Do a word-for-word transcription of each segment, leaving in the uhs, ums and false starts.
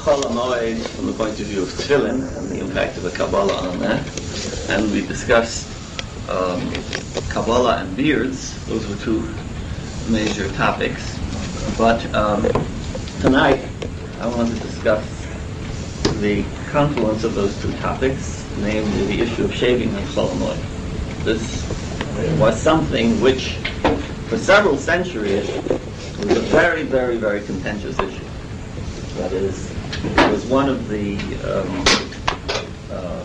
Chol HaMoed from the point of view of tefillin and the impact of the Kabbalah on that. And we discussed um, Kabbalah and beards. Those were two major topics. But um, tonight I want to discuss the confluence of those two topics, namely the issue of shaving and Chol HaMoed. This was something which, for several centuries, was a very, very, very contentious issue. That is, it was one of the um, uh,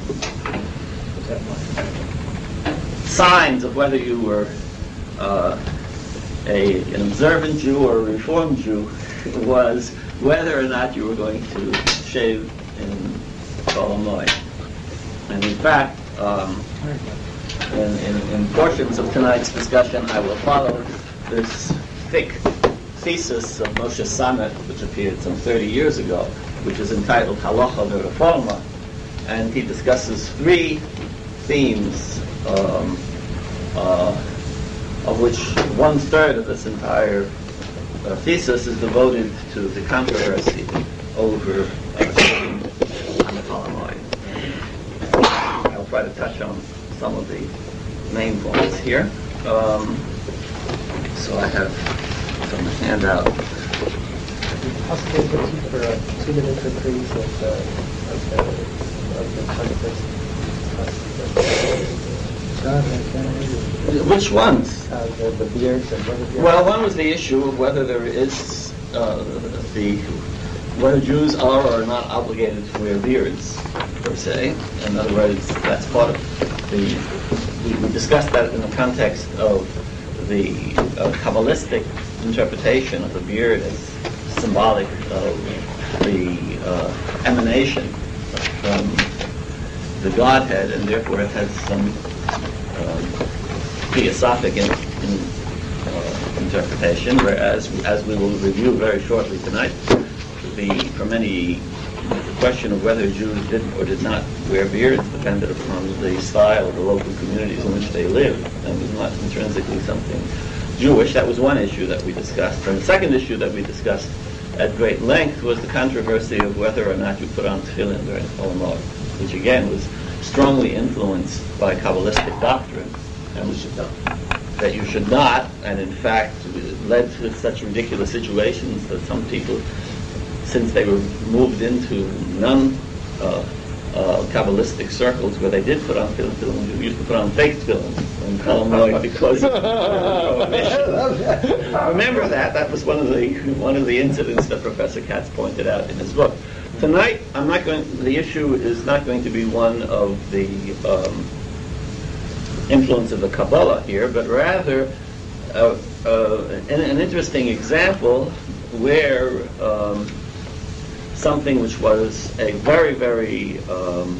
signs of whether you were uh, a, an observant Jew or a Reformed Jew was whether or not you were going to shave in Chol HaMoed. And in fact, um, in, in, in portions of tonight's discussion, I will follow this thick thesis of Moshe Samet, which appeared some thirty years ago, which is entitled Halacha V'Reforma, and he discusses three themes, um, uh, of which one third of this entire uh, thesis is devoted to the controversy over uh, shaving on the Chol HaMoed. I'll try to touch on some of the main points here. Um, so I have some handout. Is it possible to keep for a two-minute reprise of the of the of the controversy? Which ones? Uh, the, the beards and whether beards. Well, one was the issue of whether there is uh, the whether Jews are or are not obligated to wear beards per se. In other words, that's part of the. We, we discussed that in the context of the uh, Kabbalistic interpretation of the beard as symbolic of the uh, emanation from the Godhead, and therefore it has some um, theosophic in, in, uh, interpretation. Whereas, as we will review very shortly tonight, the from any the question of whether Jews did or did not wear beards depended upon the style of the local communities in which they lived, and was not intrinsically something Jewish. That was one issue that we discussed. And the second issue that we discussed at great length was the controversy of whether or not you put on tefillin during Chol HaMoed, which again was strongly influenced by Kabbalistic doctrine, and which that you should not, and in fact led to such ridiculous situations that some people, since they were moved into non uh, uh, Kabbalistic circles where they did put on tefillin, tefillin used to put on fake tefillin and Chol HaMoed because of prohibition. Remember that. That was one of the one of the incidents that Professor Katz pointed out in his book. Tonight, I'm not going. The issue is not going to be one of the um, influence of the Kabbalah here, but rather uh, uh, an, an interesting example where um, something which was a very, very um,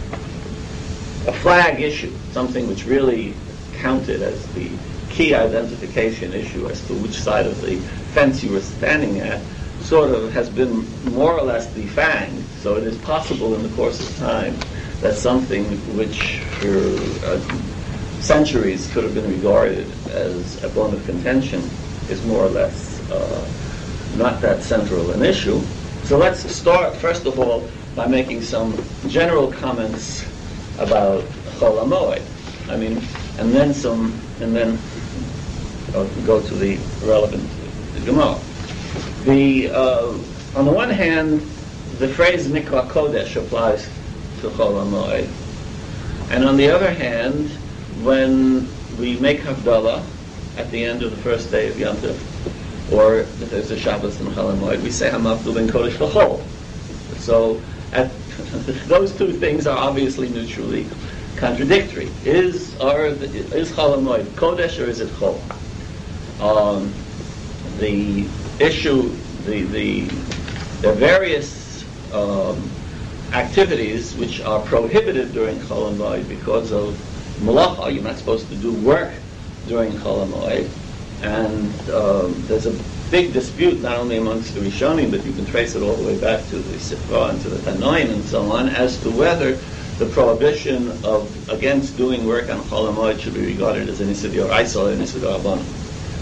a flag issue, something which really counted as the key identification issue as to which side of the fence you were standing at, sort of has been more or less defanged. So it is possible in the course of time that something which for uh, centuries could have been regarded as a bone of contention is more or less uh, not that central an issue. So let's start, first of all, by making some general comments about Chol HaMoed. I mean, and then some, and then I'll go to the relevant Gemara. The uh, on the one hand, the phrase Mikra Kodesh applies to Chol HaMoed, and on the other hand, when we make Havdalah at the end of the first day of Yom Tov, or if there's a Shabbos in Chol HaMoed, we say Hamavdu ben Kodesh L'Chol. So at, those two things are obviously mutually contradictory. Is are the, is Chol HaMoed Kodesh or is it Chol? Um, the issue, the the there are various um, activities which are prohibited during Chol HaMoed because of Malacha. You're not supposed to do work during Chol HaMoed. And um, there's a big dispute not only amongst the Rishonim, but you can trace it all the way back to the Sifra and to the Tanoim and so on, as to whether the prohibition of against doing work on Chol HaMoed should be regarded as an Issa d'Oraisa or an Issa d'Rabbanan.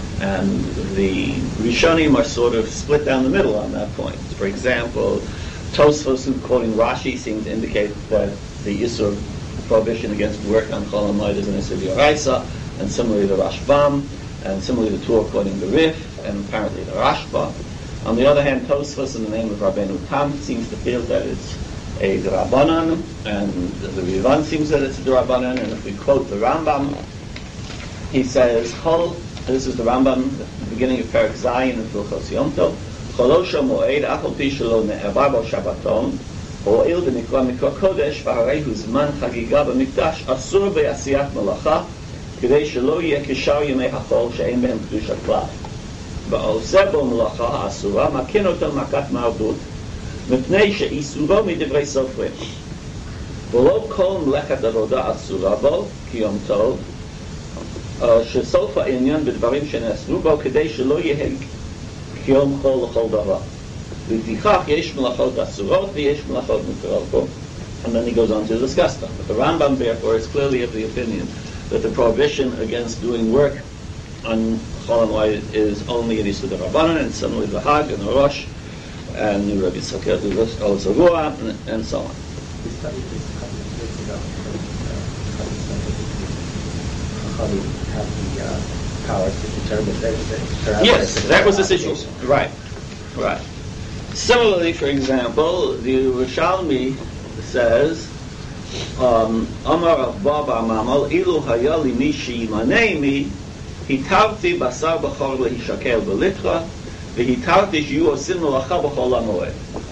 And the Rishonim are sort of split down the middle on that point. For example, Tosfos, quoting Rashi, seems to indicate that the Isur prohibition against work on Chol HaMoed is an Isur D'Oraisa, and similarly the Rashbam, and similarly the Tur quoting the Rif, and apparently the Rashba. On the other hand, Tosfos, in the name of Rabbeinu Tam, seems to feel that it's a D'Rabbanan, and the Rivan seems that it's a D'Rabbanan, and if we quote the Rambam, he says, Chol, this is the Rambam, the beginning of Perek Zayin of Hilchos Yom Tov, Cholosha Moed, Achol Pi Shelo Ne'evar Bo Shabbaton, Ho'il V'nikra Mikra Kodesh, V'harei Hu Zman Chagiga B'Mikdash, Asur Be'asiyat Melacha, K'dei Shelo Yeh Kishar Yemei HaChol, She'en Behem Kedusha Klal. V'Oseh Bo Melacha Ha'asura, Makin Otel Makat Mardut, Mipnei She'isuro Midivray Sofrim. V'lo Kol Mlechet Avoda Asura Bo, Ki Yom Tov, שסוף העניין בדברים שנעשו בו כדי שלא יהיה כיום חול לכל דבר. לפיכך יש מלאכות אסורות ויש מלאכות מותרות בו. And then he goes on to discuss them. But the Rambam, therefore, is clearly of the opinion that the prohibition against doing work on Chol HaMoed is only in Yisud Rabbanan, and similarly the Hag and the Rosh, and the Rabbi Tzakir, the Al Zavua, and, and so on. We studied this a couple of years ago. Chachamim have the uh, power to determine things. Yes, that was the situation. Right, right. Similarly, for example, the Yerushalmi says, um, Amar Rav Baba Mamal, Ilu Hayali Mishi Imanemi, Hitarti Basar B'chor Lehishakel B'litra, V'hitarti Shiyu Osin Melacha B'chol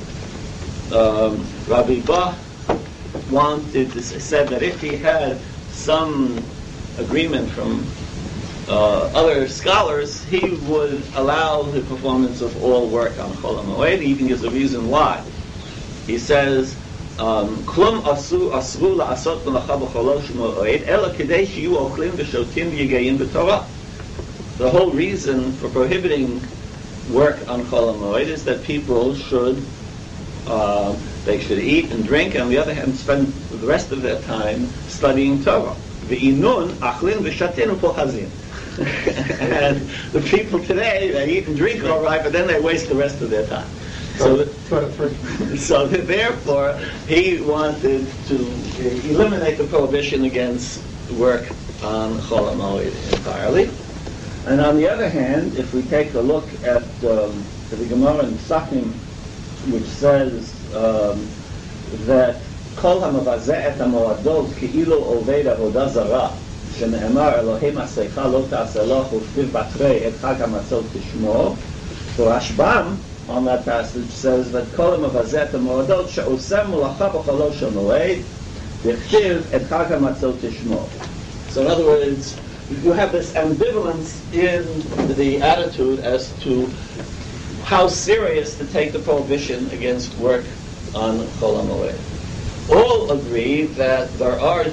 HaMoed. Rabbi Ba wanted to, said that if he had some agreement from uh, other scholars, he would allow the performance of all work on Chol HaMoed. He even gives a reason why. He says, Klum asu asru la'asot melacha b'chol HaMoed, ela kedei shiyu ochlim v'shotim v'yigeyin b'torah. The whole reason for prohibiting work on Chol HaMoed is that people should uh, they should eat and drink, and on the other hand, spend the rest of their time studying Torah. V'inun achlin v'shatin u'pochazin. And the people today, they eat and drink all right, but then they waste the rest of their time. So, that, so that therefore, he wanted to eliminate the prohibition against work on Chol HaMoed entirely. And on the other hand, if we take a look at um, the Gemara in Pesachim, which says um, that Kol HaMavazeh et HaMoadot Ke'ilu Oved Avodah Zarah שנאמר אלוהים עשיך לא תעשה לו וכתיב בתרי את חג המצות תשמור. The Rashbam on that passage says that כל המבזה את המועדות שעושה מלאכה בחולו של מועד וכתיב את חג המצות תשמור. So in other words, you have this ambivalence in the attitude as to how serious to take the prohibition against work on Chol HaMoed. All agree that there are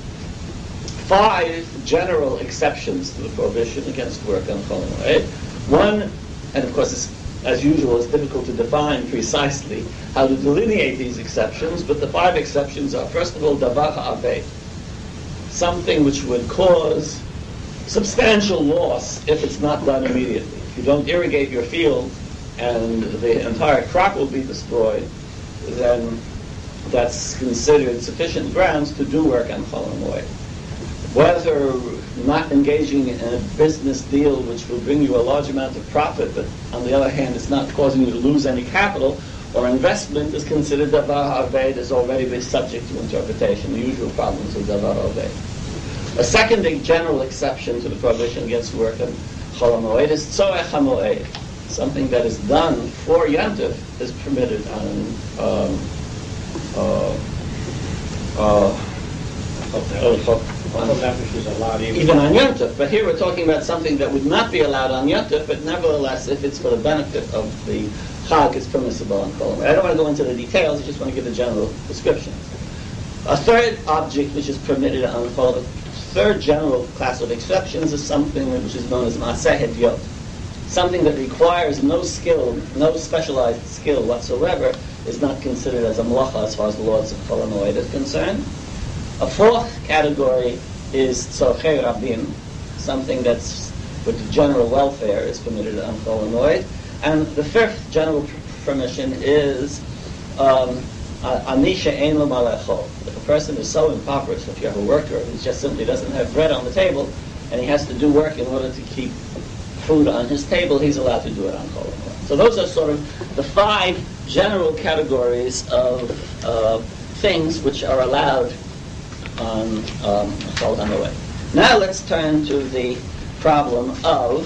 five general exceptions to the prohibition against work on Chol HaMoed. One, and of course it's, as usual, it's difficult to define precisely how to delineate these exceptions, but the five exceptions are, first of all, davar ha'aved, something which would cause substantial loss if it's not done immediately. If you don't irrigate your field and the entire crop will be destroyed, then that's considered sufficient grounds to do work on Chol HaMoed. Whether not engaging in a business deal which will bring you a large amount of profit, but on the other hand it's not causing you to lose any capital or investment, is considered davar ha'aved, has already been subject to interpretation, the usual problems with davar ha'aved. A second general exception to the prohibition against work on Chol HaMoed is tzorech HaMoed. Something that is done for Yantif is permitted on um, uh, uh, even on Yantif. But here we're talking about something that would not be allowed on Yantif, but nevertheless, if it's for the benefit of the Chag, it's permissible on Chol HaMoed. I don't want to go into the details, I just want to give a general description. A third object which is permitted on Chol HaMoed, third general class of exceptions, is something which is known as Maaseh Hedyot. Something that requires no skill, no specialized skill whatsoever, is not considered as a malacha as far as the laws of Chol HaMoed is concerned. A fourth category is tzorchei rabim, something that's with general welfare is permitted on Chol HaMoed. And the fifth general permission is um, anisha ein lo ma lechol. If a person is so impoverished, if you have a worker who just simply doesn't have bread on the table, and he has to do work in order to keep food on his table, he's allowed to do it on Chol HaMoed. So those are sort of the five general categories of uh, things which are allowed on um, Chol HaMoed. Now let's turn to the problem of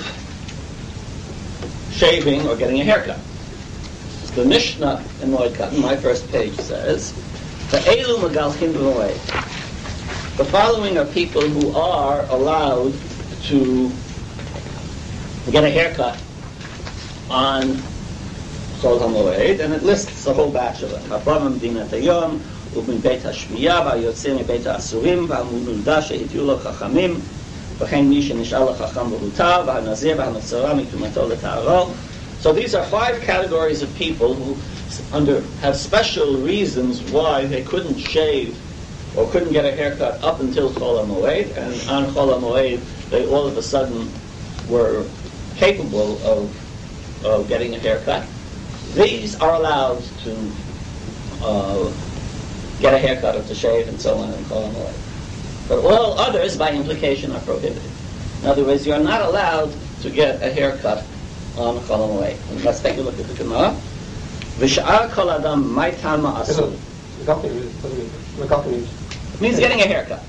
shaving or getting a haircut. The Mishnah in Moed Katan, my first page, says, the Elu Megalchin B'Moed. The following are people who are allowed to get a haircut on Chol HaMoed, and it lists a whole batch of them. Ha'bam Dinat Hayom, U'min Beit HaShviyah, V'Yotzei Beit HaAsurim, V'Hamulda She'hitiu Lo Chachamim, V'chein Mi She'nish'al Lo Chacham V'Hutav, V'Hanazir V'Hamatzorah Mitumato L'Ta'aro. So these are five categories of people who under have special reasons why they couldn't shave or couldn't get a haircut up until Chol HaMoed, and on Chol HaMoed they all of a sudden were capable of, of getting a haircut. These are allowed to uh, get a haircut or to shave and so on and Chol HaMoed. But all others, by implication, are prohibited. In other words, you are not allowed to get a haircut on Chol HaMoed. And let's take a look at the Gemara. V'sha'ar kol adam mai tama asu. Means getting a haircut.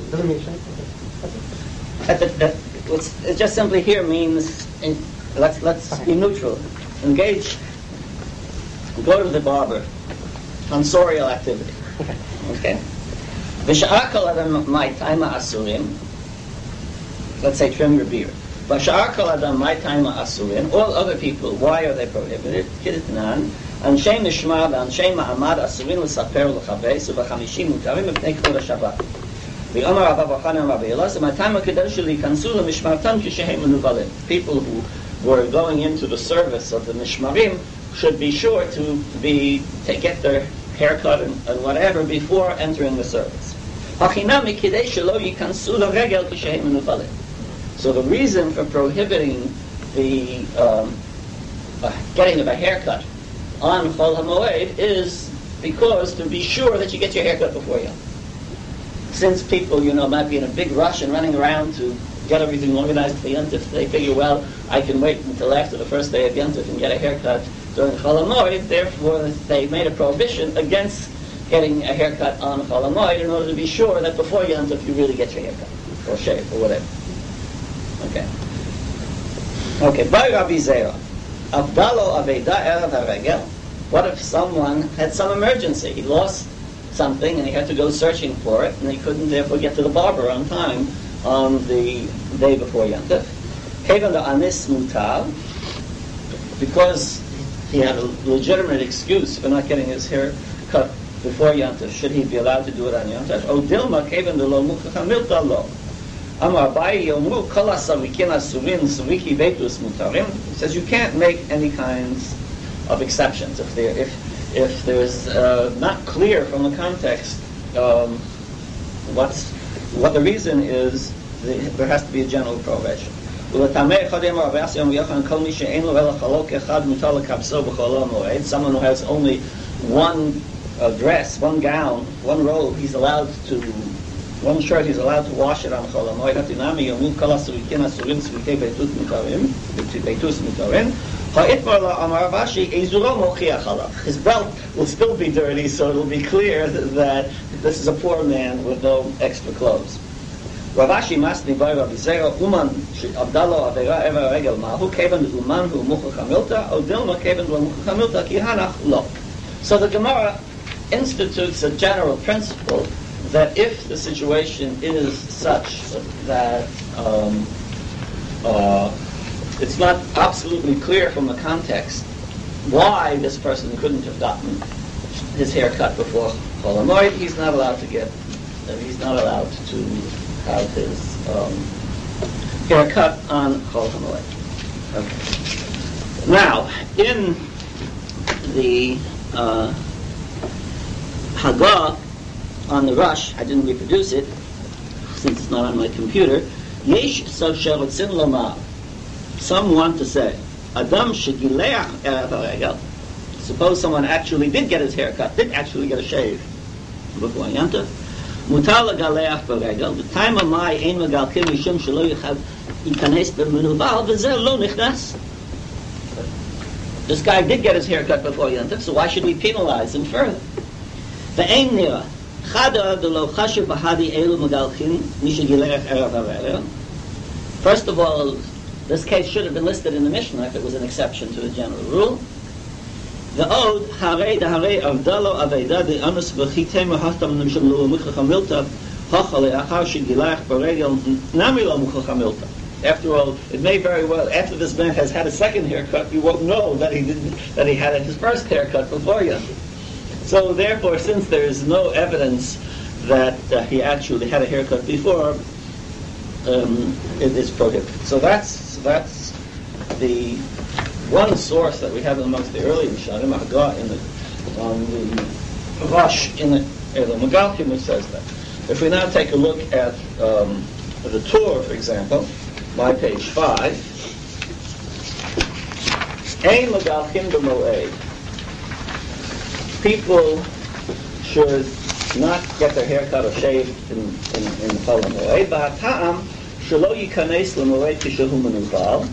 At the, the, it's, it just simply here means in, let's let's be neutral. Engage. Go to the barber. Tonsorial activity. Okay. V'sha'ar kol adam mai tama asurim. Let's say trim your beard. V'sha'ar kol adam mai tama asurim. All other people, why are they prohibited? Kiditnan. אנשי משמר ואנשי מעמד אסורים לספר ולכבס ובחמישים מותרים מפני כבוד השבת. ואומר רבא בר חנא אמר רבי אלעזר, מתי מקדש להיכנסו למשמרתם כשהם מנוולים? People who were going into the service of the mishmarim should be sure to be to get their haircut and, and whatever before entering the service. הכינמי כדי שלא ייכנסו לרגל כשהם מנוולים. So the reason for prohibiting the um, uh, getting of a haircut on Chol HaMoed is because to be sure that you get your haircut before you. Since people, you know, might be in a big rush and running around to get everything organized for Yontif, they figure, well, I can wait until after the first day of Yontif and get a haircut during Chol HaMoed. Therefore, they made a prohibition against getting a haircut on Chol HaMoed in order to be sure that before Yontif you really get your haircut or shave or whatever. Okay. Okay. By Rabbi Zera. Avdalo Aveda Erev HaRegel. What if someone had some emergency? He lost something and he had to go searching for it, and he couldn't therefore get to the barber on time on the day before Yontif. Kevan Anis Mutav, because he had a legitimate excuse for not getting his hair cut before Yontif. Should he be allowed to do it on Yontif? O Dilma Kevan Lo Mukha Milta Lo. Amar Abaye Yomru Kol Asavikin Asurin Saviki Beitus Mutarim. He says you can't make any kinds of exceptions if there if if there's uh, not clear from the context um, what's what the reason is. The, there has to be a general prohibition. Someone who has only one uh, dress, one gown, one robe, he's allowed to. One shirt, he's allowed to wash it on Chol HaMoed. His belt will still be dirty, so it'll be clear that this is a poor man with no extra clothes. Ravashi Masni by Rabbi Zera Uman Abdallah Avera Eva Regel Mahu Kevan Uman Hu Mucha Chamilta Odilma Kevan Hu Mucha Chamilta Kihanach Lo. So the Gemara institutes a general principle that if the situation is such that um, uh, it's not absolutely clear from the context why this person couldn't have gotten his hair cut before Chol HaMoed, he's not allowed to get, uh, he's not allowed to have his um, hair cut on Chol HaMoed. Okay. Now, in the uh, Hagah, on the Rush, I didn't reproduce it since it's not on my computer. Yesh sherotzin lomar. Some want to say, Adam shegileach erev haregel. Suppose someone actually did get his hair cut, did actually get a shave before Yom Tov. Mutar legaleach b'regel. The time of my ein megalkim mishum shelo yichav yikanes b'menuval v'zeh lo nichnas. This guy did get his hair cut before Yom Tov, so why should we penalize him further? Ve'ein nira chada delo chashiv b'hadi elu megalkim mishagilech erav hareler. First of all, this case should have been listed in the Mishnah if it was an exception to the general rule. The Od Harei the Harei Avdalo Aveda the Anus V'chitem Hachtam Nimsham Lu Muchacham Milta Hachale Achar Shigilach Baregel Namilo Muchacham Milta. After all, it may very well, after this man has had a second haircut, you won't know that he didn't, that he had his first haircut before you. So therefore, since there is no evidence that uh, he actually had a haircut before, um, it is prohibited. So that's so that's the one source that we have amongst the early Rishonim, Haggah in the on the Rush in the Elo Megalkim, which says that. If we now take a look at um, the Torah, for example, my page five, Ein Megalkim b'Moed. People should not get their hair cut or shaved in in in Chol HaMoed. V'hatam shelo yikanes l'Moed kishehu menuchal.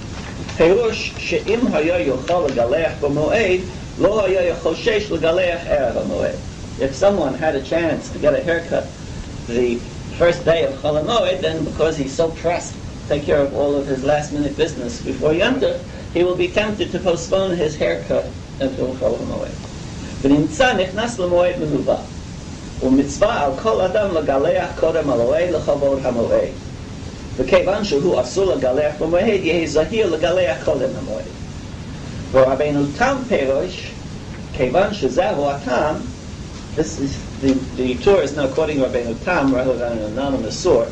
Perush she'im haya yochal legaleach b'Moed lo haya yochoshesh legaleach erev HaMoed. If someone had a chance to get a haircut the first day of Chol HaMoed, then because he's so pressed to take care of all of his last-minute business before Yom Tov, he will be tempted to postpone his haircut until Chol HaMoed. ונמצא נכנס למועד מנובה ומצווה על כל אדם לגלח קודם המועד לכבוד המועד וכיוון שהוא אסור לגלח במועד יהיה זהיר לגלח קודם המועד ורבנו תם פירוש כיוון שזהו הטעם. This is the, the Torah is now quoting Rabbeinu Tam rather than an anonymous source,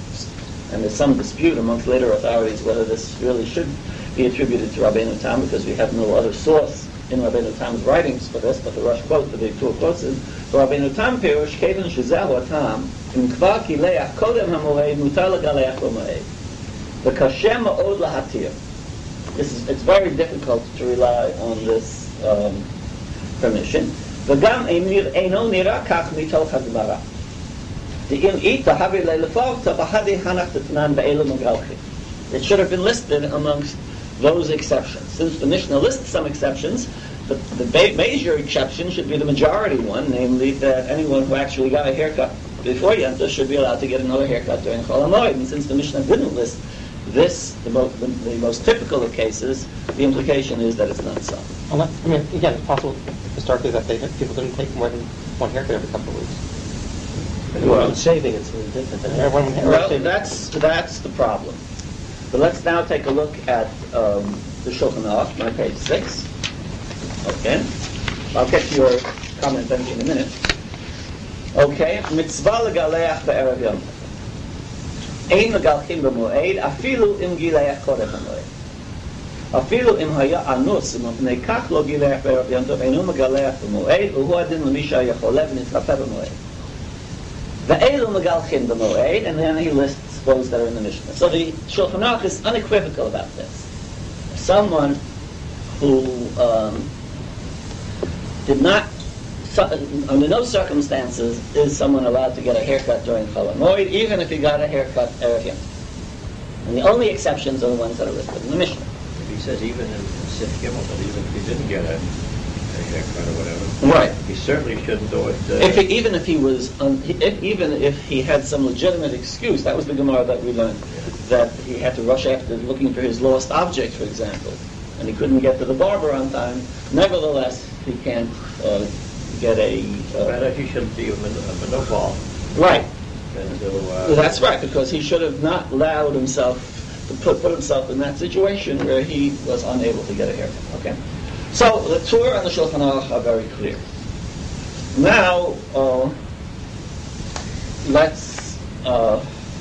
and there's some dispute amongst later authorities whether this really should be attributed to Rabbeinu Tam because we have no other source in Rabbeinu Tam's writings for this, but the Rosh quote, the Torah quotes is, Rabbeinu Tam Pirush, Kevan Shezahu Atam, Im Kvar Ki Leach Kodem HaMoed, Mutar Legaleach BaMoed. The Kashem Ma'od Lahatir. This is, it's very difficult to rely on this um, permission. V'gam Eino Nira Kach Mitoch HaGmara. De'im Ita Havi Le'leforta B'hadi Hanach T'tnan Be'elu Megalchi. It should have been listed amongst those exceptions. Since the Mishnah lists some exceptions, the, the ba- major exception should be the majority one, namely that anyone who actually got a haircut before Yom Tov should be allowed to get another haircut during Chol HaMoed. And since the Mishnah didn't list this, the, mo- the, the most typical of cases, the implication is that it's not so. Unless, I mean, again, it's possible historically that they, people didn't take more than one haircut every couple of weeks. Well, When shaving, it's a little different. Than Everyone, everyone well, shaving. that's that's the problem. But let's now take a look at um, the Shulchan Aruch, my page six. Okay, I'll get to your comment then in a minute. Okay, mitzvah legaleach be'erev Yom Tov. Ein megalchim b'moed, afilu im gileach kodem hamoed. Afilu im haya anus, im apnei kach lo gileach be'erev Yom Tov, einu megaleach b'moed, uhu adin l'misha yacholev nitchape b'moed. Ve'elu megalchim b'moed, and then he lists those that are in the Mishnah. So the Shulchan Aruch is unequivocal about this. Someone who um, did not, so, under no circumstances, is someone allowed to get a haircut during Chol HaMoed, even if he got a haircut erev Yom Tov. And the only exceptions are the ones that are listed in the Mishnah. He says even in Sif Gimel, that even if he didn't get a, a haircut or whatever, Right. he certainly shouldn't do it. Uh, If he, even if he was, un, if, even if he had some legitimate excuse, that was the Gemara that we learned, that he had to rush after looking for his lost object, for example, and he couldn't get to the barber on time. Nevertheless, he can't uh, get a. Uh, Rather, he shouldn't be a monopole. right. And so, uh, Well, that's right, because he should have not allowed himself to put, put himself in that situation where he was unable to get a haircut. Okay. So the Torah and the Shulchan Aruch are very clear. Now, uh, let's uh,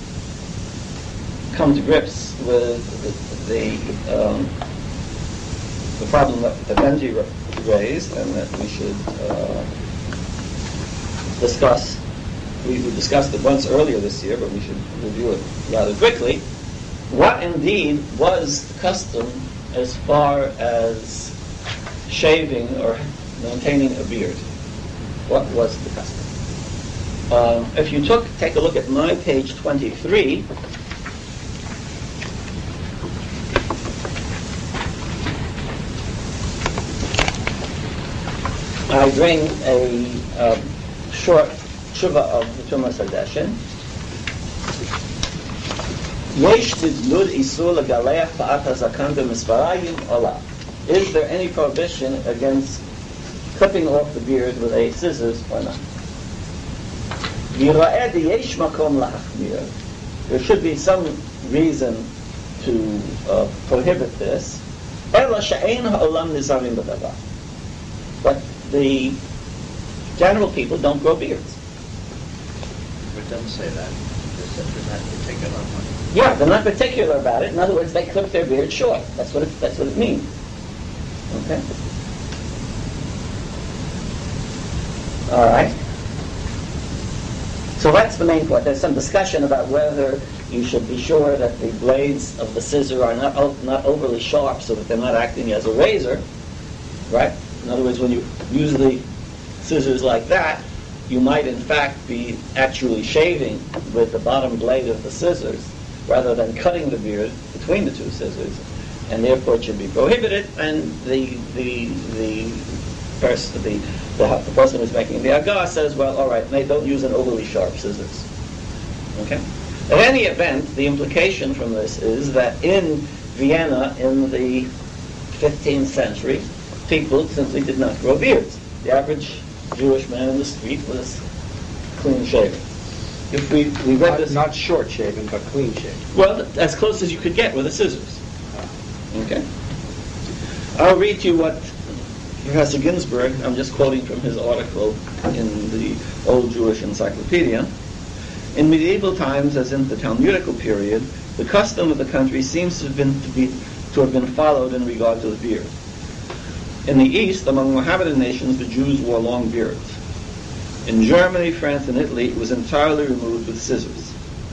come to grips with the the, um, the problem that, that Benji raised, and that we should uh, discuss. We, we discussed it once earlier this year, but we should review it rather quickly. What indeed was the custom as far as shaving or maintaining a beard? What was the custom? Um, if you took, take a look at my page twenty-three, I bring a um, short tshuva of the Tumas Hadeshin. Yesh tidlud isur legaleach pa'at hazakan b'misparayim ola. Is there any prohibition against clipping off the beard with a scissors or not? Yira'eh yesh makom la'achmir. There should be some reason to uh, prohibit this. Ela she'ein ha'olam nizarim b'davar. But the general people don't grow beards. It doesn't say that. It says they're not particular on it. Yeah, they're not particular about it. In other words, they clip their beard short. That's what it, that's what it means. Okay. All right. So that's the main point. There's some discussion about whether you should be sure that the blades of the scissor are not o- not overly sharp, so that they're not acting as a razor, right? In other words, when you use the scissors like that, you might in fact be actually shaving with the bottom blade of the scissors rather than cutting the beard between the two scissors, and therefore it should be prohibited. And the the the person the, the the person who's making the agah says, well, all right, they don't use an overly sharp scissors. Okay. In any event, the implication from this is that in Vienna in the fifteenth century, people simply did not grow beards. The average Jewish man in the street was clean shaven. If we, we read Not, this, not short shaven, but clean shaven. well, as close as you could get with the scissors. Okay. I'll read you what Professor Ginsburg, I'm just quoting from his article in the Old Jewish Encyclopedia. In medieval times, as in the Talmudical period, the custom of the country seems to have been to be to have been followed in regard to the beard. In the East, among Mohammedan nations, the Jews wore long beards. In Germany, France, and Italy, it was entirely removed with scissors.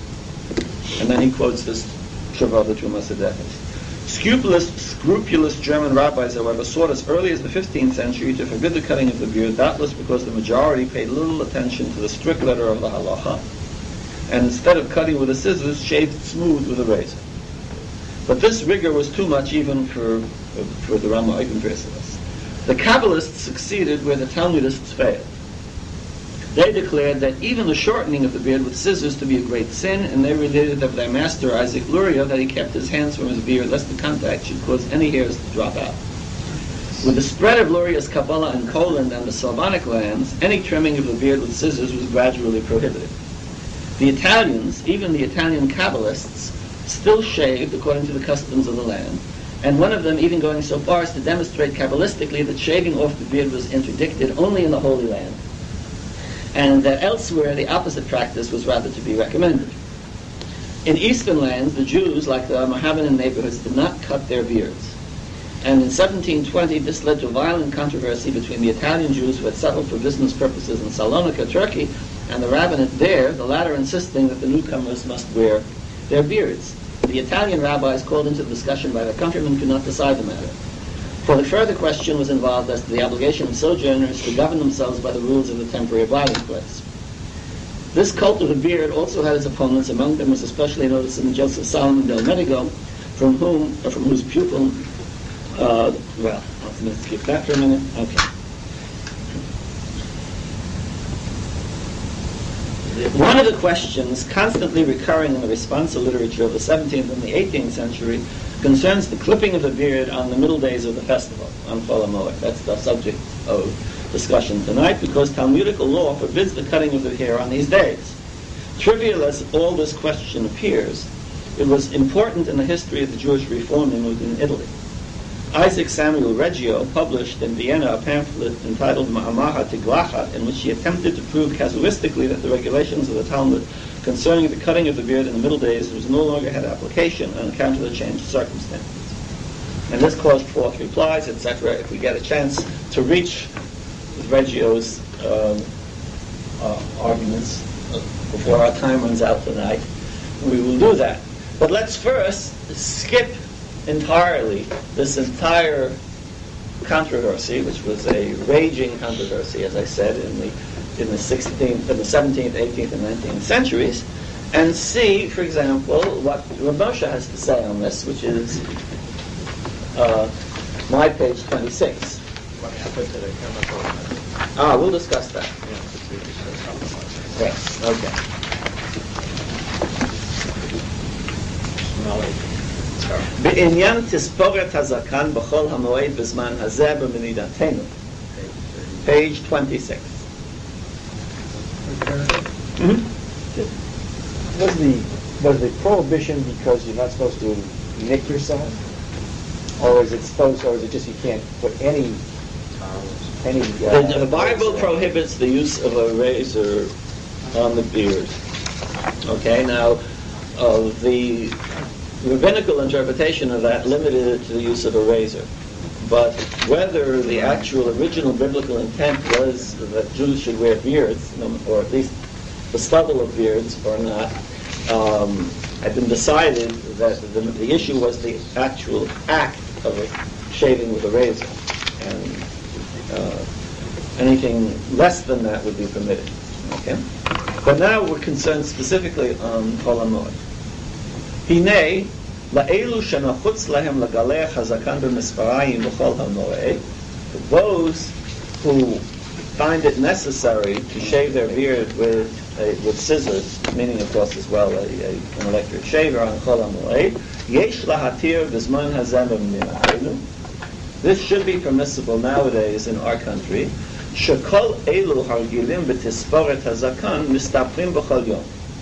And then he quotes this Shuvah of the Tumas Hadeshin. Scrupulous, scrupulous German rabbis, however, sought as early as the fifteenth century to forbid the cutting of the beard, doubtless because the majority paid little attention to the strict letter of the halacha, and instead of cutting with the scissors, shaved smooth with a razor. But this rigor was too much even for for the Rama Eichen Persilis. The Kabbalists succeeded where the Talmudists failed. They declared that even the shortening of the beard with scissors to be a great sin, and they related of their master Isaac Luria that he kept his hands from his beard lest the contact should cause any hairs to drop out. With the spread of Luria's Kabbalah in Poland and the Slavonic lands, any trimming of the beard with scissors was gradually prohibited. The Italians, even the Italian Kabbalists, still shaved according to the customs of the land, and one of them even going so far as to demonstrate Kabbalistically that shaving off the beard was interdicted only in the Holy Land, and that elsewhere the opposite practice was rather to be recommended. In Eastern lands, the Jews, like the Mohammedan neighborhoods, did not cut their beards. And in seventeen twenty, this led to violent controversy between the Italian Jews who had settled for business purposes in Salonika, Turkey, and the rabbinate there, the latter insisting that the newcomers must wear their beards. The Italian rabbis, called into the discussion by their countrymen, could not decide the matter. For the further question was involved as to the obligation of sojourners to govern themselves by the rules of the temporary abiding place. This cult of the beard also had its opponents. Among them was especially noticed in Joseph Solomon del Medigo, from whom, or from whose pupil, uh, well, let's skip that for a minute. Okay. One of the questions constantly recurring in the responsa literature of the seventeenth and the eighteenth century concerns the clipping of the beard on the middle days of the festival, on Chol HaMoed. That's the subject of discussion tonight, because Talmudical law forbids the cutting of the hair on these days. Trivial as all this question appears, it was important in the history of the Jewish reform movement in Italy. Isaac Samuel Reggio published in Vienna a pamphlet entitled Ma'amaha Tiglacha, in which he attempted to prove casuistically that the regulations of the Talmud concerning the cutting of the beard in the Middle Days was no longer had application on account of the changed circumstances. And this caused forth replies, et cetera. If we get a chance to reach Reggio's um, uh, arguments uh, before our time runs out tonight, we will do that. But let's first skip entirely this entire controversy, which was a raging controversy, as I said, in the in the sixteenth, in the seventeenth, eighteenth, and nineteenth centuries, and see, for example, what Rav Moshe has to say on this, which is uh, my page twenty-six. What happened to the chemical? Ah, we'll discuss that. Yeah, it's really so compromised. Yes. Okay. Smelly. בעניין תספורת הזקן בכל המועד בזמן הזה במדידתנו. Page twenty-six. Mm-hmm. Was the was the prohibition because you're not supposed to nick yourself, or is it supposed, or is it just you can't put any any? Uh, The, the Bible prohibits the use of a razor on the beard. Okay, now uh, the rabbinical interpretation of that limited it to the use of a razor. But whether the actual original biblical intent was that Jews should wear beards, or at least the stubble of beards, or not, um, had been decided that the, the issue was the actual act of shaving with a razor. And uh, anything less than that would be permitted. Okay? But now we're concerned specifically on Chol HaMoed. Hinei, לאלו שנחוץ להם לגלח הזקן במספריים בכל המועד, for those who find it necessary to shave their beard with a, with scissors, meaning of course as well a, a, an electric shaver on Chol HaMoed, יש להתיר בזמן הזה במדינתנו. This should be permissible nowadays in our country. שכל אלו הרגילים בתספורת הזקן מסתפרים בכל יום.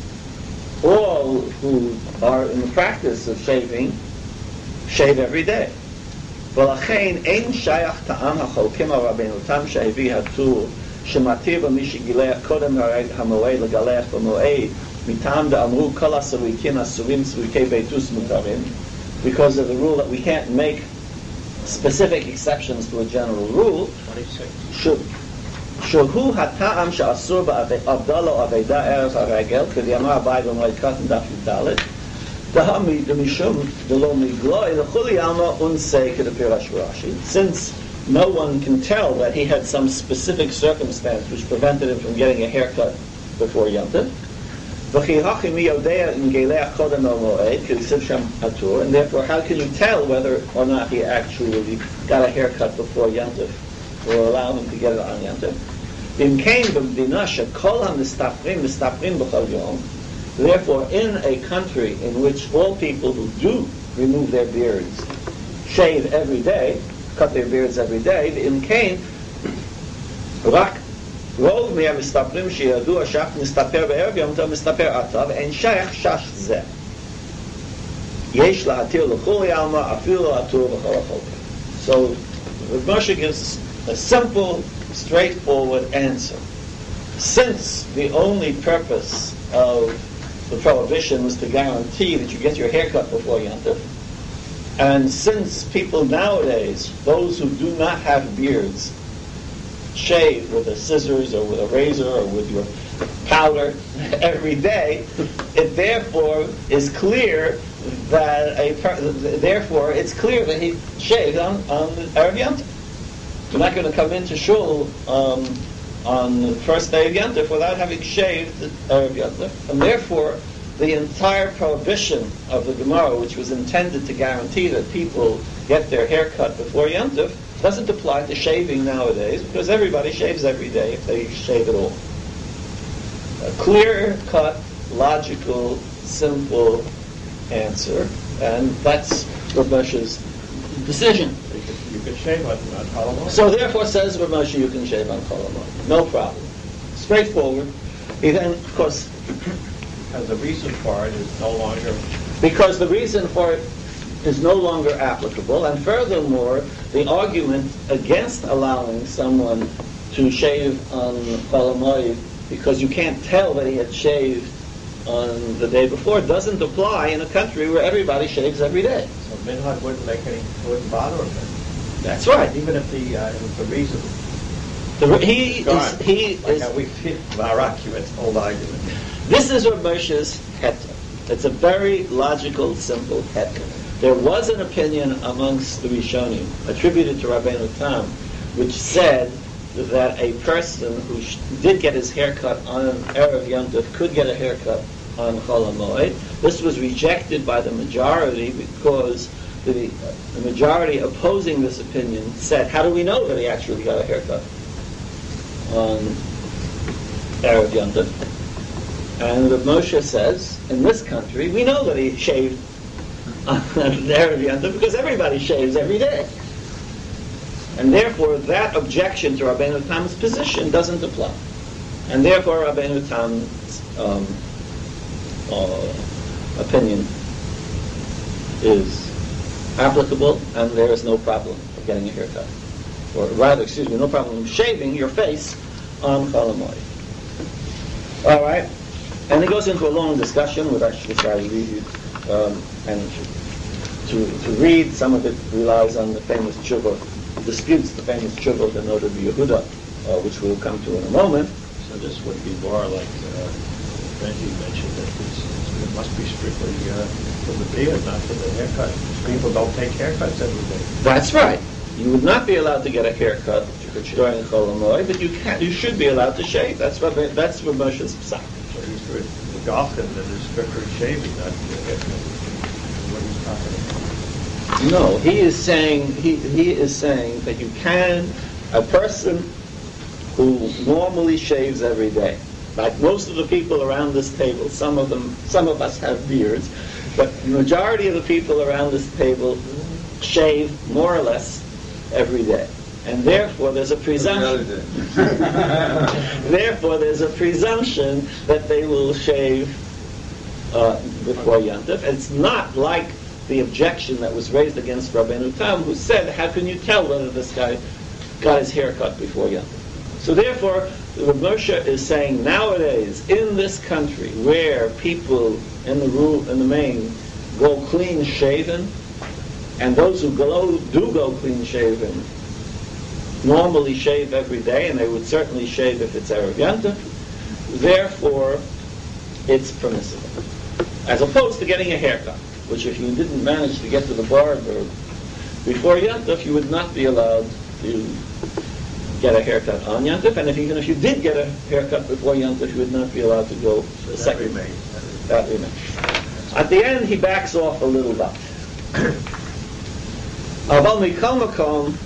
All who are in the practice of shaving shave every day. ולכן אין שייך טעם החולקים על רבנותם שהביא הטור שמתיר במי שגילח קודם המועד לגלח במועד מטעם דאמרו כל הסוריקין אסורים סוריקי ביתוס מותרים, because of the rule that we can't make specific exceptions to a general rule. twenty-six. Should שהוא הטעם שאסור בעבדלה או עבדה ערב הרגל, כדאמר הבאי במועד קטן דף י"ד, דהמי דמשום דלא מגלוי לכולי עלמא unsay כדפירש רש"י, since no one can tell that he had some specific circumstance which prevented him from getting a haircut before Yom Tov, וכי הכי מי יודע אם גילח קודם המועד, כתוב שם הטור, and therefore how can you tell whether or not he actually got a haircut before Yom Tov, or allow him to get it on Yom Tov? אם כן במדינה שכל המסתפרים מסתפרים בכל יום, therefore in a country in which all people who do remove their beards shave every day, cut their beards every day, אם כן רק רוב מהמסתפרים שידוע שאף מסתפר בערב יום טוב מסתפר עתה ואין שייך שש זה. יש להתיר לכולי עלמא אפילו הטור בכל החולקים. So Rav Moshe gives a simple, straightforward answer. Since the only purpose of the prohibition was to guarantee that you get your hair cut before Yom Tov, and since people nowadays, those who do not have beards, shave with a scissors or with a razor or with your powder every day, it therefore is clear that a per- therefore it's clear that he shaved on on Erev Yom Tov. You're not going to come into shul um, on the first day of Yom Tov without having shaved Erev Yom Tov, and therefore the entire prohibition of the Gemara, which was intended to guarantee that people get their hair cut before Yom Tov, doesn't apply to shaving nowadays, because everybody shaves every day if they shave at all. A clear-cut, logical, simple answer, and that's Rav Moshe's decision. You could, you could shave on, on Halloween. So therefore, says Rav Moshe, you can shave on Chol HaMoed. No problem. Straightforward. He then, of course, Because the reason for it is no longer. because the reason for it is no longer applicable, and furthermore, the argument against allowing someone to shave on Chol HaMoed because you can't tell that he had shaved on the day before doesn't apply in a country where everybody shaves every day. So Minhag wouldn't make any, wouldn't bother him. That's right. Even if the, uh, if the reason. The, he is, Gone. he Like is, how we fit our argument, old argument. this is Rav Moshe's heter. It's a very logical, simple heter. There was an opinion amongst the Rishonim, attributed to Rabbeinu Tam, which said that a person who sh- did get his haircut on Erev Yom Tov could get a haircut on Chol HaMoed. This was rejected by the majority because the, the majority opposing this opinion said, how do we know that he actually got a haircut on Erev Yom Tov? And Rav Moshe says, in this country, we know that he shaved on Erev Yom Tov because everybody shaves every day. And therefore, that objection to Rabbeinu Tam's position doesn't apply. And therefore, Rabbeinu Tam's um, uh, opinion is applicable, and there is no problem of getting a haircut. Or rather, excuse me, no problem of shaving your face on Chol HaMoed. All right? And it goes into a long discussion, which I should try to read you, um, and to, to read. Some of it relies on the famous tshuva, disputes the famous tshuva, the note of Yehuda, uh, which we'll come to in a moment. So this would be more like uh, Benji mentioned, that it's, it's, it must be strictly uh, for the beard, not for the haircut. People don't take haircuts every day. That's right. You would not be allowed to get a haircut during Chol HaMoed, but you can, you should be allowed to shave. That's what that's what Moshe's psak. So he's for the Galkin that is strictly shaving, not the haircut. What he's talking about. No, he is saying he he is saying that you can, a person who normally shaves every day, like most of the people around this table, some of them, some of us have beards, but the majority of the people around this table shave more or less every day. And therefore there's a presumption therefore there's a presumption that they will shave uh, before Yom Tov. It's not like the objection that was raised against Rabbeinu Tam, who said, how can you tell whether this guy got his hair cut before Yom Tov? So therefore, Rav Moshe is saying nowadays, in this country, where people in the rule, in the main, go clean shaven, and those who go, do go clean shaven normally shave every day, and they would certainly shave if it's Erev Yom Tov, therefore, it's permissible. As opposed to getting a haircut, which if you didn't manage to get to the barber before Yom Tov, you would not be allowed to get a haircut on Yom Tov, and if, even if you did get a haircut before Yom Tov, you would not be allowed to go So the that second remains. That remains. At the end, he backs off a little bit. Aval mikol makom,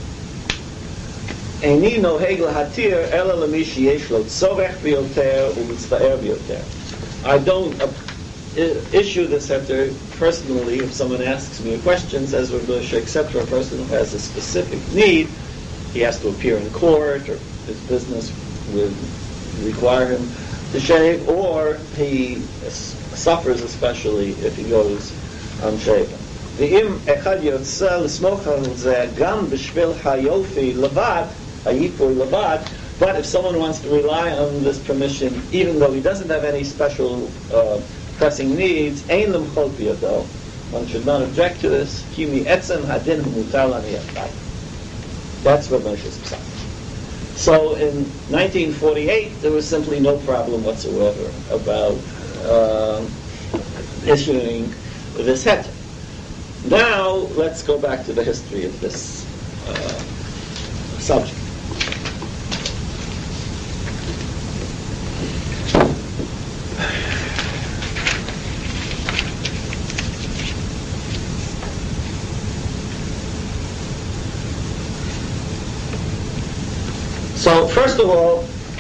eini noheg lahatir ela lemi sheyesh lo tzorech biyoter u'mitzva'er biyoter. I don't uh, issue this heter personally if someone asks me a question, says Rav Moshe, except for a person who has a specific need. He has to appear in court, or his business would require him to shave, or he suffers especially if he goes unshaven. ואם אחד ירצה לסמוך על זה גם בשביל היופי לבד, היפוי לבד, but if someone wants to rely on this permission, even though he doesn't have any special uh, pressing needs, ein lemchol biyado, one should not object to this, ki mi etzem hadin hu mutar l'niyat. That's what Moshe's psak. So in nineteen forty-eight, there was simply no problem whatsoever about uh, issuing this heter. Now, let's go back to the history of this uh, subject. So, first of all,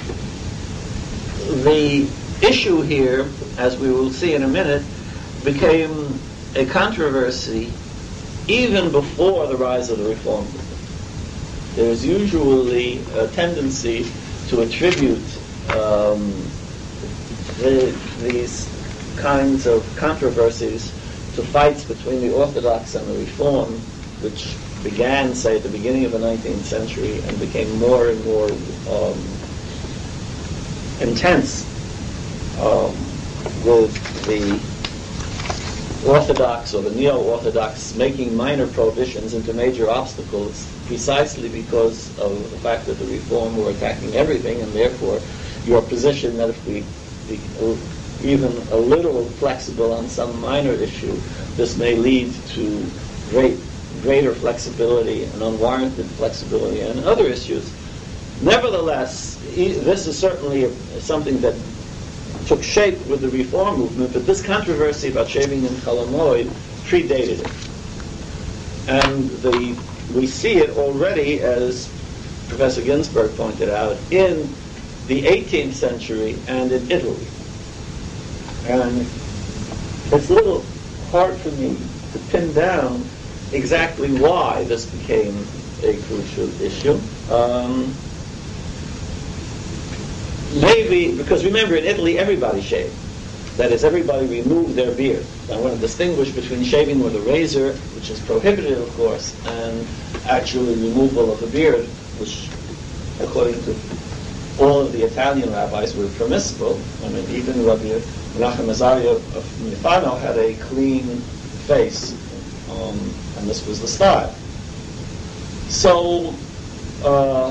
the issue here, as we will see in a minute, became a controversy even before the rise of the Reform movement. There is usually a tendency to attribute um, the, these kinds of controversies to fights between the Orthodox and the Reform, which began, say, at the beginning of the nineteenth century and became more and more um, intense um, with the Orthodox or the Neo-Orthodox making minor prohibitions into major obstacles precisely because of the fact that the Reform were attacking everything, and therefore your position that if we, we even a little flexible on some minor issue, this may lead to great, greater flexibility and unwarranted flexibility on other issues. Nevertheless, e- this is certainly a, something that took shape with the Reform movement, but this controversy about shaving in Chol Hamoed predated it. And the, we see it already, as Professor Ginsburg pointed out, in the eighteenth century and in Italy. And it's a little hard for me to pin down exactly why this became a crucial issue. Um, maybe, because remember, in Italy everybody shaved. That is, everybody removed their beard. I want to distinguish between shaving with a razor, which is prohibited, of course, and actually removal of the beard, which, according to all of the Italian rabbis, were permissible. I mean, even Rabbi Menachem Azaria of Mifano had a clean face, um, and this was the style. So, uh,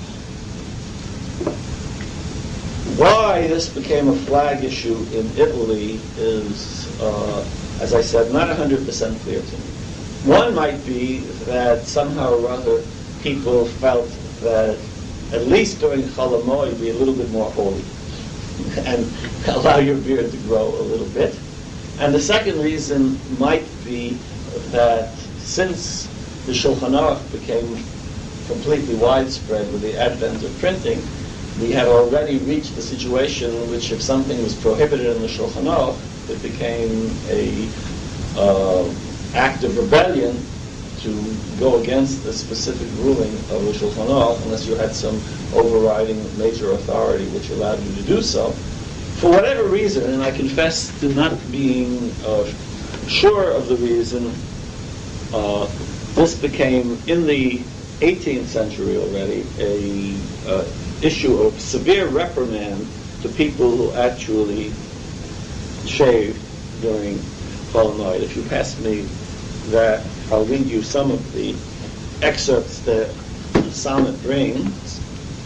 why this became a flag issue in Italy is, uh, as I said, not one hundred percent clear to me. One might be that somehow or other people felt that at least during Chol Hamoed be a little bit more holy and allow your beard to grow a little bit. And the second reason might be that since the Shulchan Aruch became completely widespread with the advent of printing, we had already reached the situation in which if something was prohibited in the Shulchan Aruch, it became a uh, act of rebellion to go against the specific ruling of the Shulchan Aruch unless you had some overriding major authority which allowed you to do so. For whatever reason, and I confess to not being uh, sure of the reason, uh, this became, in the eighteenth century already, a uh, issue of severe reprimand to people who actually shaved during Chol Hamoed. If you pass me that, I'll read you some of the excerpts that Samet brings.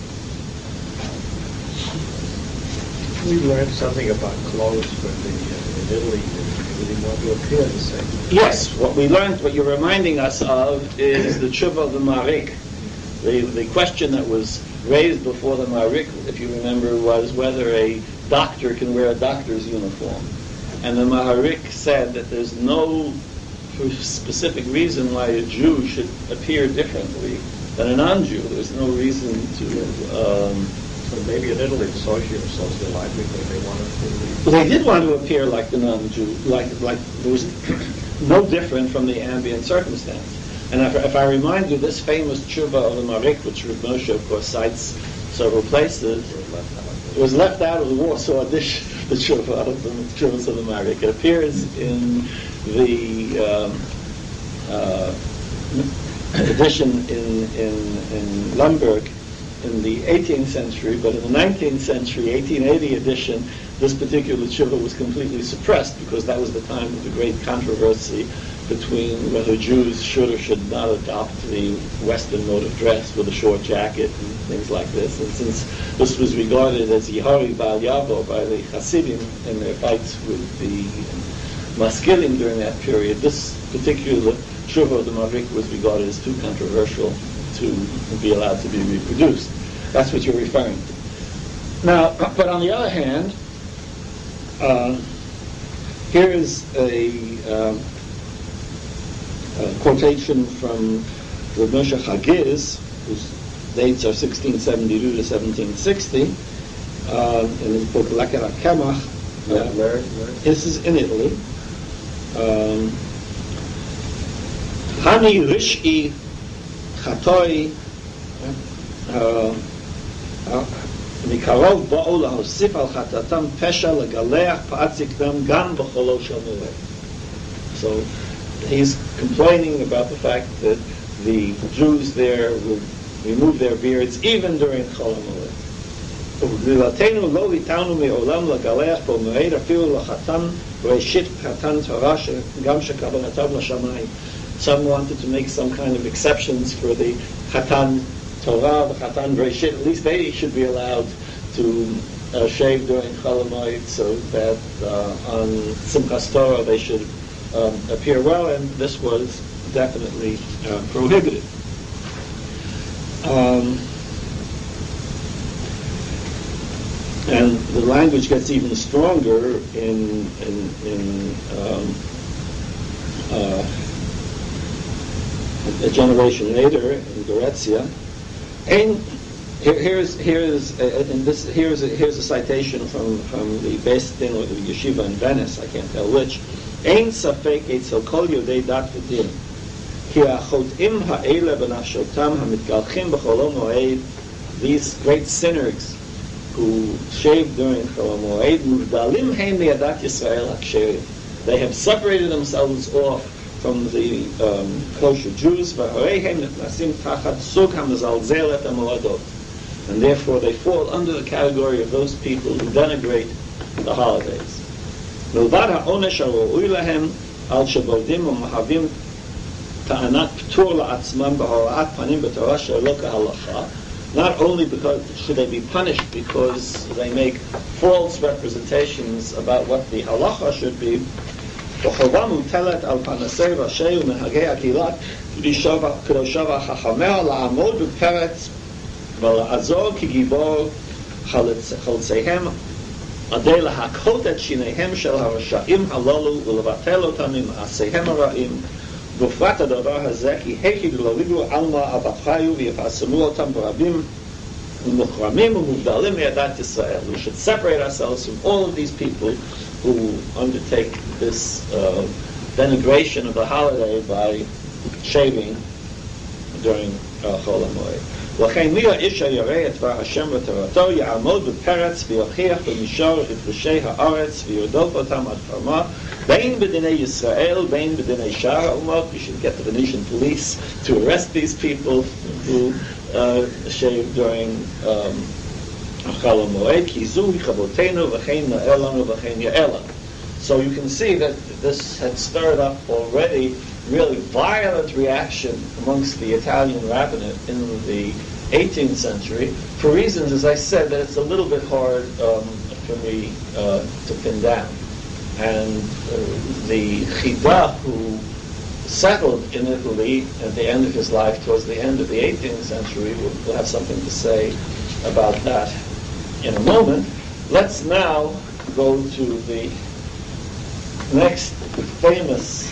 We learned something about clothes when the, uh, in Italy they didn't want to appear the same. Yes, what we learned, what you're reminding us of, is the tshuva of the Marik. The, the question that was raised before the Marik, if you remember, was whether a doctor can wear a doctor's uniform. And the Maharik said that there's no specific reason why a Jew should appear differently than a non-Jew. There's no reason to... Um, So maybe in Italy, the social sociolite, because they wanted to... they did want to appear like the non-Jew, like like there was no different from the ambient circumstance. And if, if I remind you, this famous tshuva of the Marik, which Rav Moshe, of course, cites several places, it was left out of the Warsaw edition, the tshuva of the tshuvas of the Marik. It appears in the um, uh, edition in, in, in Lemberg in the eighteenth century, but in the nineteenth century, eighteen eighty edition, this particular tshuva was completely suppressed because that was the time of the great controversy between whether Jews should or should not adopt the Western mode of dress with a short jacket and things like this. And since this was regarded as Yihari Bal Yavo by the Hasidim in their fights with the Maskilim during that period, this particular tshuva of the Marik was regarded as too controversial to be allowed to be reproduced. That's what you're referring to. Now, but on the other hand, uh, here is a, um, a quotation from Rav Moshe Chagiz, whose dates are sixteen seventy-two to seventeen sixty, uh, in his book Leker HaKemach. Yeah, where, where? This is in Italy. Um, Hani Rish'i Chatoi מקרוב באו להוסיף על חטאתם פשע לגלח פאת זקנם גם בחולו של מורה. So he's complaining about the fact that the Jews there would remove their beards even during Chol Hamoed. ובגללתנו לא ויתרנו מעולם לגלח במועד אפילו לחתן ראשית חתן תורה גם שכוונותיו לשמיים. Some wanted to make some kind of exceptions for the Chatan Torah, the Chatan Breshit. At least they should be allowed to uh, shave during Chol Hamoed so that uh, on Simchas Torah they should um, appear well, and this was definitely uh, prohibited. Um, and the language gets even stronger in in, in um, uh, a generation later in Goretzia. And here, here's here's uh, in this here's a, here's a citation from from the Beis Din or the yeshiva in Venice. I can't tell which. Ein safek etzel kol yodei dat v'din ki ha'chotim ha'ele b'nafshotam ha'mitgalchim b'chol moed. These great sinners who shave during Chol Moed muvdalim hein mi'adat Yisrael ha'ksherim. They have separated themselves off from the um, kosher Jews, and therefore they fall under the category of those people who denigrate the holidays. Not only because should they be punished because they make false representations about what the halacha should be, וחובה מוטלת על פרנסי ראשי ומנהגי הקהילה קדושיו וחכמיה לעמוד בפרץ ולעזור כגיבור חלציהם עדי להכות את שיניהם של הרשעים הללו ולבטל אותם ממעשיהם הרעים. בפרט הדבר הזה כי היכי גלוליגו עלמא אבט חיו ויפרסמו אותם ברבים ומוחרמים ומובדלים מעדת ישראל. We should separate ourselves from all of these people who undertake this uh, denigration of the holiday by shaving during Chol Hamoed. לכן מי האיש הירא את דבר השם ותורתו יעמוד בפרץ ויוכיח במישור הפרשי הארץ וירדוף אותם עד חרמה בין בדיני ישראל בין בדיני שאר האומות. We should get the Venetian police to arrest these people who uh, shave during um, Chol Hamoed כי זוהי חובתנו וכן נאה לנו וכן יאה לנו. So you can see that this had stirred up already really violent reaction amongst the Italian rabbinate in the eighteenth century for reasons, as I said, that it's a little bit hard um, for me uh, to pin down. And uh, the Chida who settled in Italy at the end of his life, towards the end of the eighteenth century, will, will have something to say about that in a moment. Let's now go to the next famous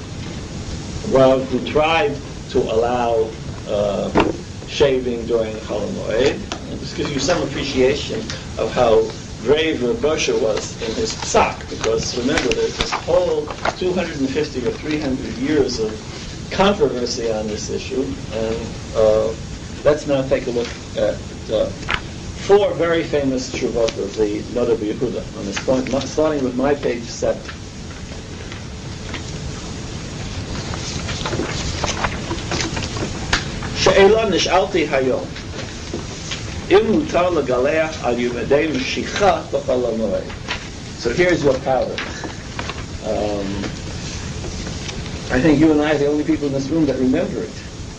Rav who tried to allow uh, shaving during Chol Hamoed. This gives you some appreciation of how brave Rav Moshe was in his psak, because remember there's this whole two hundred fifty or three hundred years of controversy on this issue, and uh, let's now take a look at uh, four very famous tshuvot of the Noda B'Yehuda on this point, starting with my page seven. שאלה נשאלתי היום, אם מותר לגלח על ימי משיכה בחול המועד. So here's your power. Um, I think you and I are the only people in this room that remember it.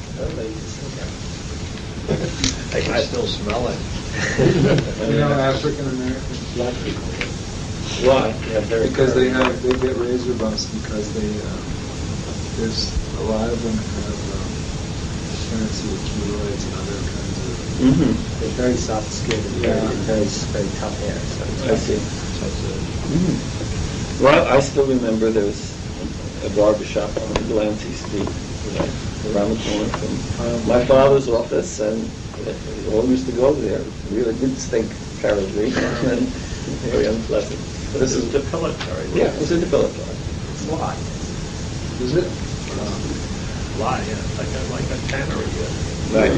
I can still smell it. You know, African Americans, black people. Why? Yeah, very because they have, they get razor bumps because they, uh, there's a lot of them have um, tendency with keloids and other kinds of. Mm-hmm. They're very soft skinned and Yeah. very, very, very tough hair. So I see. Mm-hmm. Well, I still remember there was a barber shop on Delancey Street, you know, around the corner from my father's office, and we all used to go there. It really did stink terribly and very unpleasant. But This this is is depilatory. yeah, it was a depilatory. It's lye. Is it? Lye, yeah, like a, like a tannery. Yeah. Right.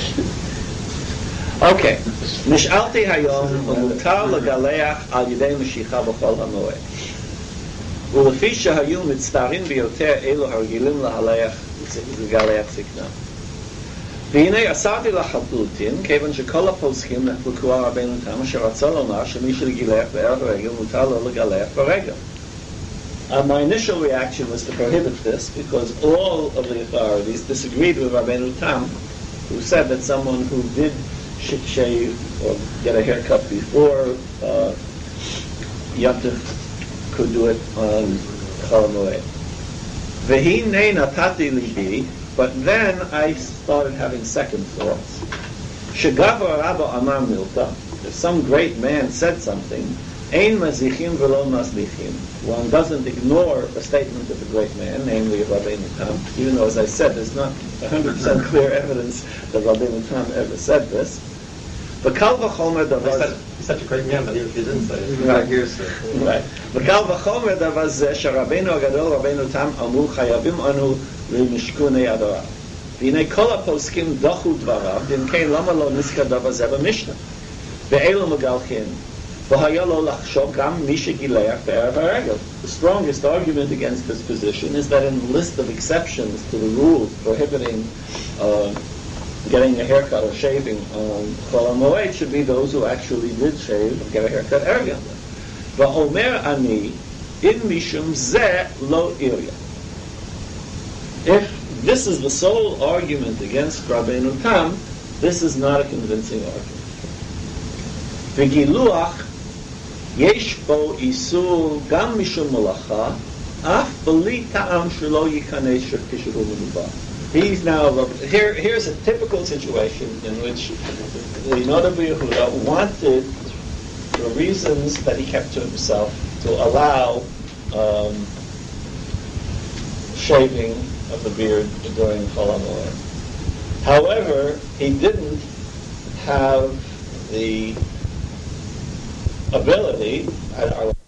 Okay. נשאלתי היום ומותר לגלח על ידי משיכה בחול המועד. ולפי שהיו מצטערים ביותר אלו הרגילים להלך לגלח זקנה. והנה אסרתי לחלוטין, כיוון שכל הפוסקים נחלקו על רבנו תם, אשר רצה לומר שמי שגילח בערב הרגל מותר לו לגלח ברגל. Uh, my initial reaction was to prohibit this because all of the authorities disagreed with Rabbeinu Tam, who said that someone who did should shave or get a haircut before uh, Yom Tov, could do it on Chol HaMoed. V'hinei natati libi, but then I started having second thoughts. Shegava Rabba Amar Milta, if some great man said something, Ein mazichim v'lo maslichim. One doesn't ignore a statement of a great man, namely of Rabbeinu Tam, even though, as I said, there's not one hundred percent clear evidence that Rabbeinu Tam ever said this. But Kal v'chomer davar... He's such a great man, but he didn't say it. Right. Here's Right. V'kal v'chomer davar zeh sheRabbeinu Agadol, Rabbeinu Tam, amru chayavim anu l'mishkunei adora. V'hinei kol haposkim dachu dvarav, v'im kein lama lo niska davar zeh b'mishnah. Ve'elu megalchin. The strongest argument against this position is that in the list of exceptions to the rules prohibiting uh, getting a haircut or shaving on Chol HaMoed should be those who actually did shave and get a haircut erev Yom Tov. V'omer ani in mishum zeh lo irya. If this is the sole argument against Rabbeinu Tam, this is not a convincing argument. V'giluach יש בו איסור גם משום מלאכה, אף בלי טעם שלא ייכנס כשהוא מנוול. He's now, here, here's a typical situation in which the Noda B'Yehuda wanted, for reasons that he kept to himself, to allow um, shaving of the beard during Chol HaMoed. However, he didn't have the ability, I, I